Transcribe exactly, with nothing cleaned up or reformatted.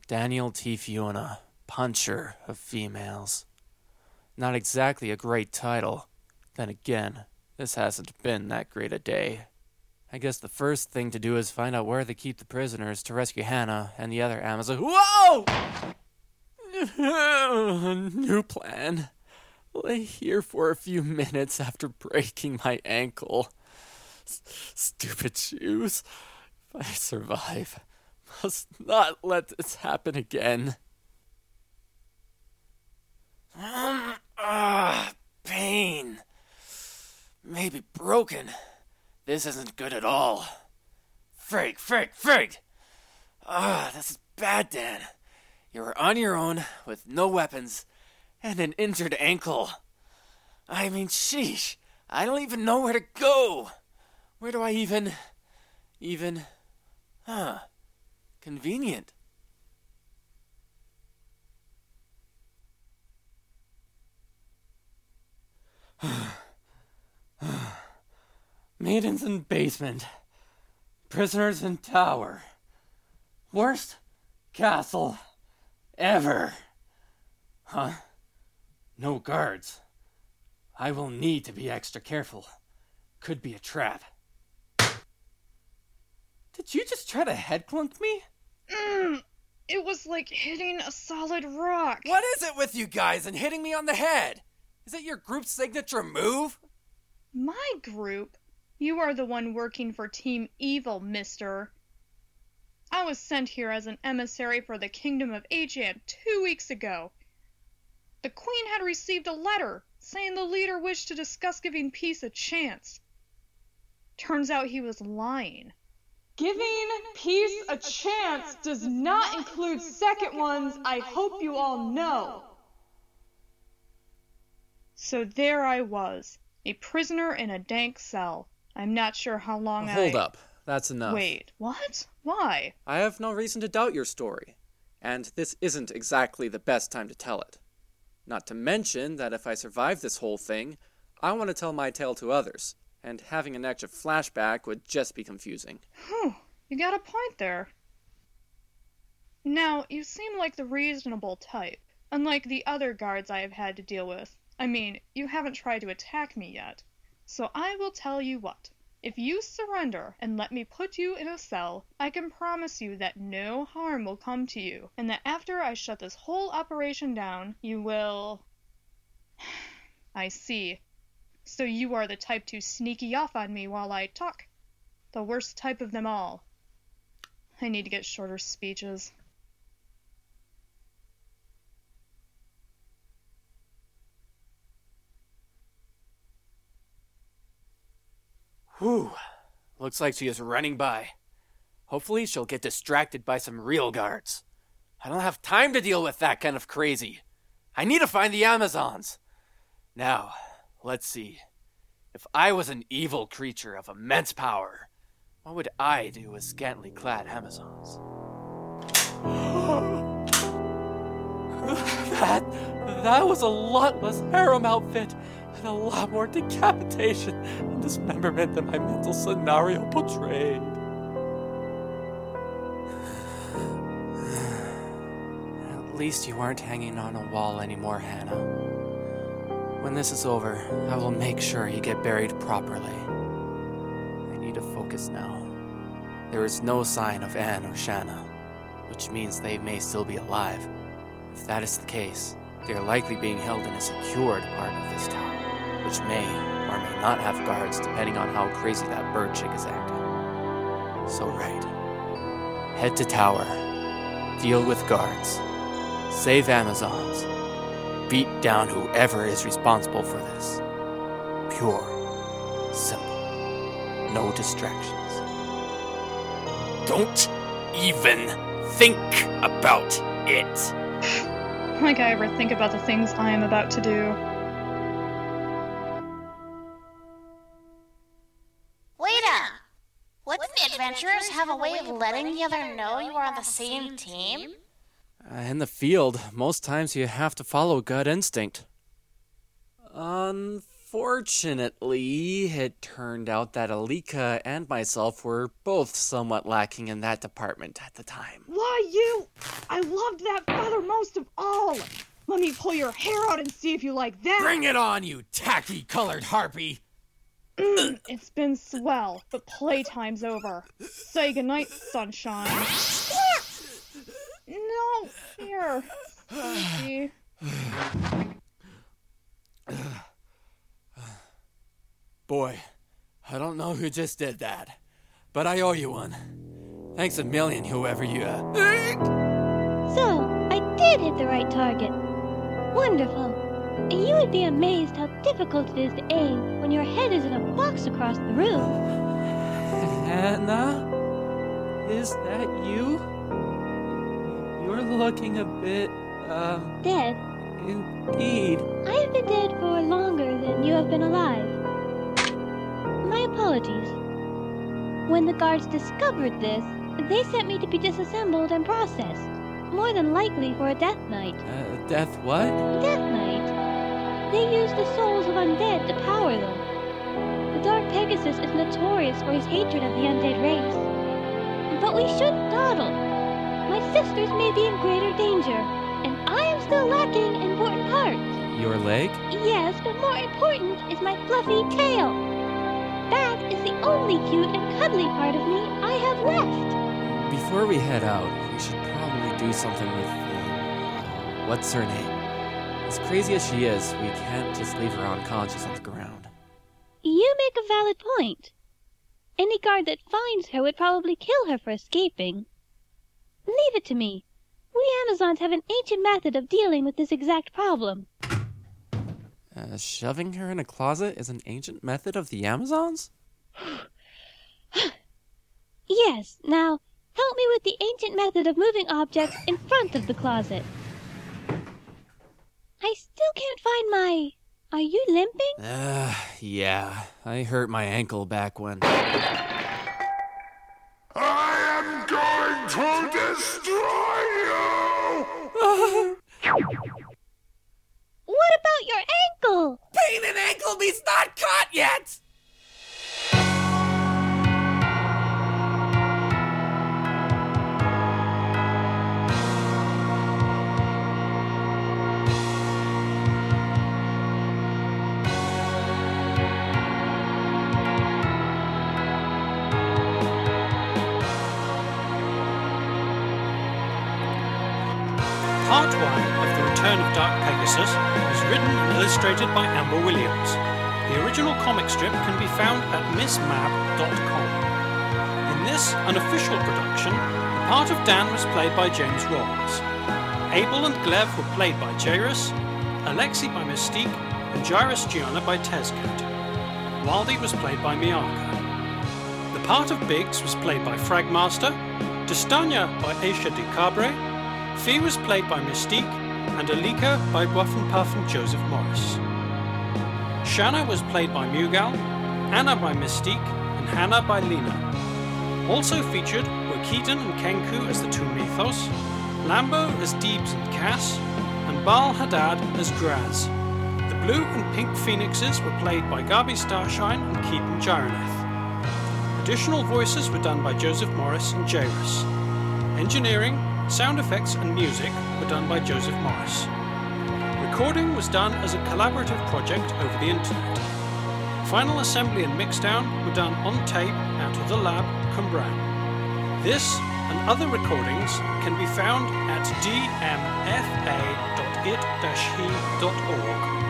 Daniel T. Fiona, puncher of females. Not exactly a great title. Then again, this hasn't been that great a day. I guess the first thing to do is find out where they keep the prisoners to rescue Hannah and the other Amazon. Whoa! New plan. Lay here for a few minutes after breaking my ankle. S- stupid shoes. If I survive, must not let this happen again. Um, ah, pain. Maybe broken. This isn't good at all. Frig, frig, frig! Ah, this is bad, Dan. You were on your own, with no weapons, and an injured ankle. I mean, sheesh, I don't even know where to go. Where do I even... even... Huh. Convenient. Maidens in basement. Prisoners in tower. Worst castle ever. Huh? No guards. I will need to be extra careful. Could be a trap. Did you just try to head clunk me? Mm, it was like hitting a solid rock. What is it with you guys and hitting me on the head? Is it your group's signature move? My group? You are the one working for Team Evil, mister. I was sent here as an emissary for the Kingdom of Achan two weeks ago. The Queen had received a letter saying the leader wished to discuss giving peace a chance. Turns out he was lying. Giving peace a chance does not include second ones, I hope you all know. So there I was, a prisoner in a dank cell. I'm not sure how long I... Hold up. That's enough. Wait, what? Why? I have no reason to doubt your story, and this isn't exactly the best time to tell it. Not to mention that if I survive this whole thing, I want to tell my tale to others, and having an extra flashback would just be confusing. Whew, you got a point there. Now, you seem like the reasonable type, unlike the other guards I have had to deal with. I mean, you haven't tried to attack me yet. So I will tell you what. If you surrender and let me put you in a cell, I can promise you that no harm will come to you, and that after I shut this whole operation down, you will... I see. So you are the type to sneaky off on me while I talk. The worst type of them all. I need to get shorter speeches. Whew. Looks like she is running by. Hopefully she'll get distracted by some real guards. I don't have time to deal with that kind of crazy. I need to find the Amazons. Now, let's see. If I was an evil creature of immense power, what would I do with scantily clad Amazons? that, that was a lot less harem outfit. And a lot more decapitation and dismemberment than my mental scenario portrayed. At least you aren't hanging on a wall anymore, Hannah. When this is over, I will make sure you get buried properly. I need to focus now. There is no sign of Anne or Shanna, which means they may still be alive. If that is the case, they are likely being held in a secured part of this tower, which may or may not have guards depending on how crazy that bird chick is acting. So right. Head to tower. Deal with guards. Save Amazons. Beat down whoever is responsible for this. Pure. Simple. No distractions. Don't even think about it. Like I ever think about the things I am about to do. Adventurers have a way of letting the other know you are on the same team? Uh, in the field, most times you have to follow gut instinct. Unfortunately, Unfortunately, it turned out that Alika and myself were both somewhat lacking in that department at the time. Why, you? I loved that feather most of all. Let me pull your hair out and see if you like that. Bring it on, you tacky-colored harpy! Mm, it's been swell, but playtime's over. Say goodnight, sunshine. No, here, Spongy. Boy, I don't know who just did that, but I owe you one. Thanks a million, whoever you are. So, I did hit the right target. Wonderful. You would be amazed how difficult it is to aim when your head is in a box across the room. Hannah? Is that you? You're looking a bit, um... Dead? Indeed. I have been dead for longer than you have been alive. My apologies. When the guards discovered this, they sent me to be disassembled and processed. More than likely for a death knight. Uh, death what? Death knight. They use the souls of undead to power them. The Dark Pegasus is notorious for his hatred of the undead race. But we shouldn't dawdle. My sisters may be in greater danger, and I am still lacking important parts. Your leg? Yes, but more important is my fluffy tail. That is the only cute and cuddly part of me I have left. Before we head out, we should probably do something with, uh, what's her name? As crazy as she is, we can't just leave her unconscious on the ground. You make a valid point. Any guard that finds her would probably kill her for escaping. Leave it to me. We Amazons have an ancient method of dealing with this exact problem. Uh, shoving her in a closet is an ancient method of the Amazons? Yes, now, help me with the ancient method of moving objects in front of the closet. I still can't find my... Are you limping? Uh, yeah. I hurt my ankle back when... I am going to destroy you! What about your ankle? Pain and ankle me's not caught yet! Part one of The Return of Dark Pegasus was written and illustrated by Amber Williams. The original comic strip can be found at miss mab dot com. In this unofficial production, the part of Dan was played by James Rollins. Abel and Glev were played by Jairus, Alexi by Mystique, and Jairus Gianna by Tezcat. Waldy was played by Miyako. The part of Biggs was played by Fragmaster, Destania by Aisha de Cabre, Fee was played by Mystique, and Alika by Buff and Puff and Joseph Morris. Shanna was played by Mughal, Anna by Mystique, and Hannah by Lena. Also featured were Keaton and Kenku as the two Mythos, Lambo as Deebs and Cass, and Baal Haddad as Graz. The blue and pink phoenixes were played by Gabi Starshine and Keaton Gyroneth. Additional voices were done by Joseph Morris and Jairus. Engineering, sound effects and music were done by Joseph Morris. Recording was done as a collaborative project over the internet. Final assembly and mixdown were done on tape out of the lab, Cumbrae. This and other recordings can be found at d m f a dot it dash he dot org.